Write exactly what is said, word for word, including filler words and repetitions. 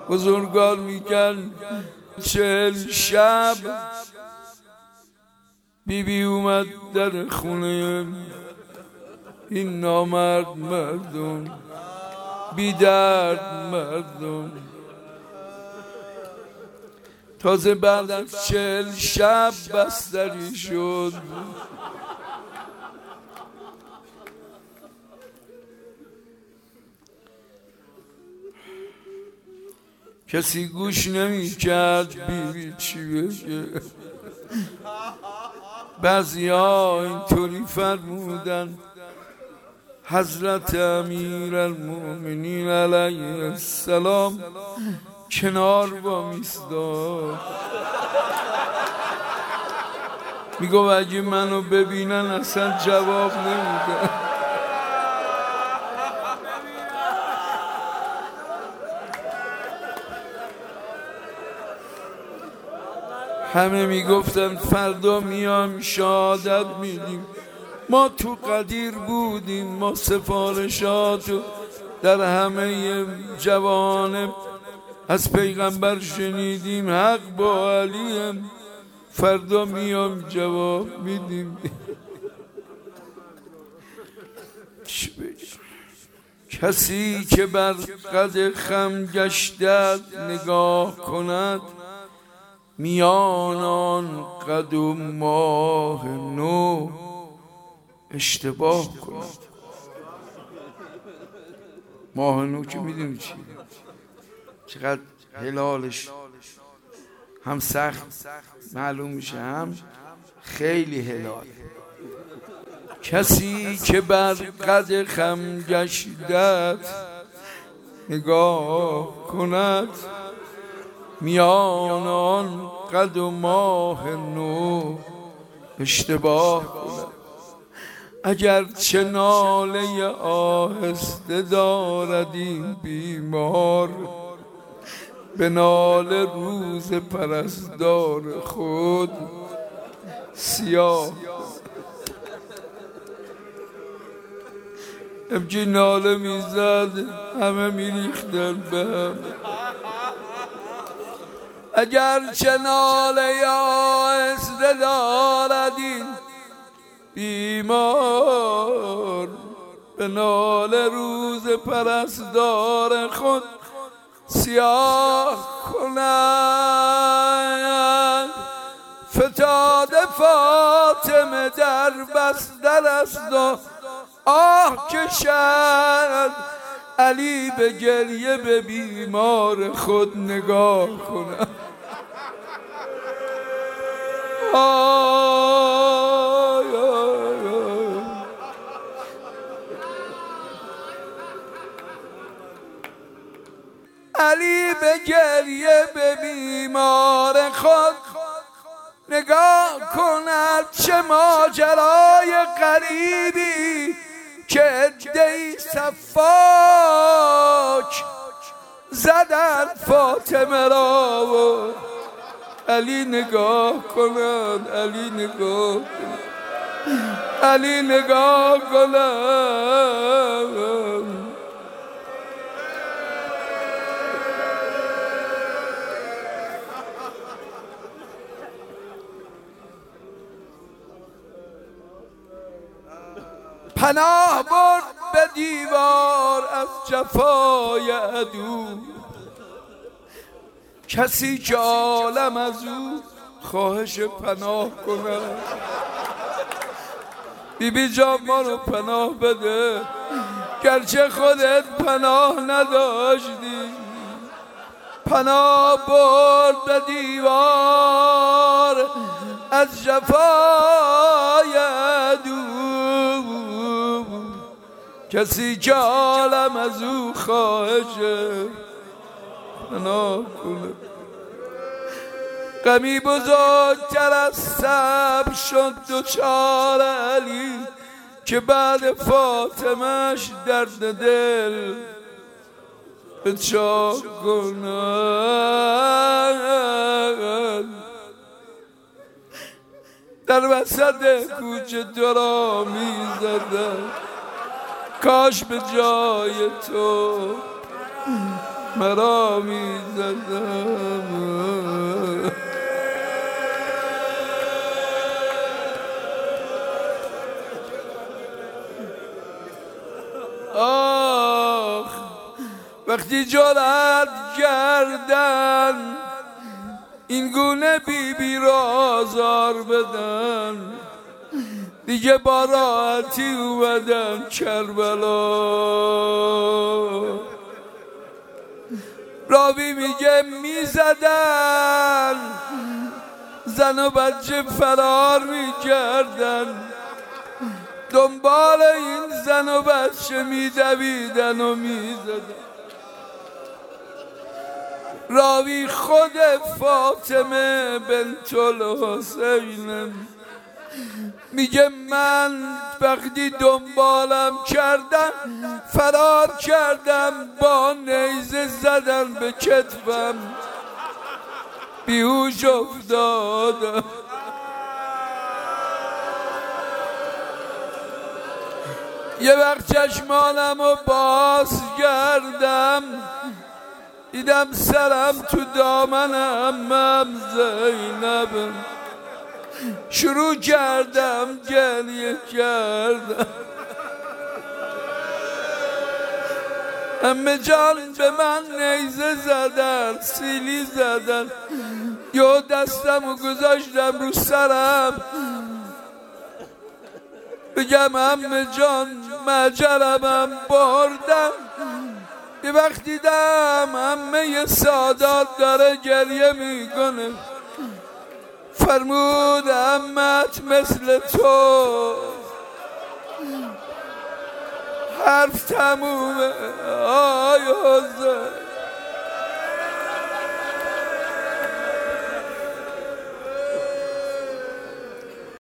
بزرگان میگن چهل شب بی بی اومد در خونه این نامرد مردم، بی درد مردم. تازه بعد از چهل شب بستری شد. کسی گوش نمی کرد بیبی چی بگه. بعضی ها اینطوری فرمودن حضرت امیر المؤمنین علیه السلام کنار با میستاد، میگو اگه منو ببینن اصلا جواب نمیدن. همه میگفتن فردا میام شهادت میدیم. ما تو قدیر بودیم، ما سفارشاتو در همه جوانب از پیغمبر شنیدیم، حق با علیم، فردا میام جواب میدیم. کسی که بر قد خم گشتد نگاه کند، میان آن قد و ماه نو اشتباه کند. ماه نو که میدونی چیه، چقدر هلالش هم سخت معلوم میشه هم خیلی هلال. کسی که بر قد خم گشتد نگاه کند، میان آن قد و ماه نو اشتباه کند. اگر چه ناله آهسته دارد این بیمار، به ناله روز پرستار خود سیاه. ابجی ناله میزد همه میریختن به هم. اگر چه ناله آهسته دارد این بیمار، به ناله روز پرستار خود سیاه کنند. فتاد فاطمه در بستر است و آه کشد، علی به گریه به بیمار خود نگاه کند. آی آی آی. علی به گریه به بیمار خود نگاه کند. چه ماجرای غریبی که عده‌ای سفاک زدن فاطمه را و علی نگاه کند، علی نگاه کند، علی نگاه کند. پناه برد به دیوار از جفای عدو، کسی که عالم از او خواهش پناه کند. بی بی جان ما رو پناه بده، گرچه خودت پناه نداشتی. پناه برد به دیوار از جفای عدو، کسی که عالم از او خواهش پناه کنه. غمی بزرگتر از صبر شد دچار علی، که بعد فاطمه‌اش درد دل به چا کند. در وسط کوچه تو را می زدم، کاش به جای تو چشم را می زدم. آخ وقتی جرأت کردن این گونه بی بی را آزار بدن، دیگه با راحتی اومدن کربلا. راوی میگه میزدن زن و بچه فرار میکردن، دنبال این زن و بچه میدویدن و میزدن. راوی خود فاطمه بنت الحسین میگه من وقتی دنبالم کردم فرار کردم، با نیزه زدن به کتفم بیهوش افتادم. یه وقت چشمانم رو باز کردم دیدم سرم تو دامنم هم زینبم، شروع کردم گریه کردم. عمه جان به من نیزه زدن، سیلی زدن، یا دستم رو گذاشتم رو سرم بگم عمه جان مجرمم بردم. یه وقت دیدم عمه سادات داره گریه میکنه، فرمود عمت مثل تو حرف تمومه آی حسین.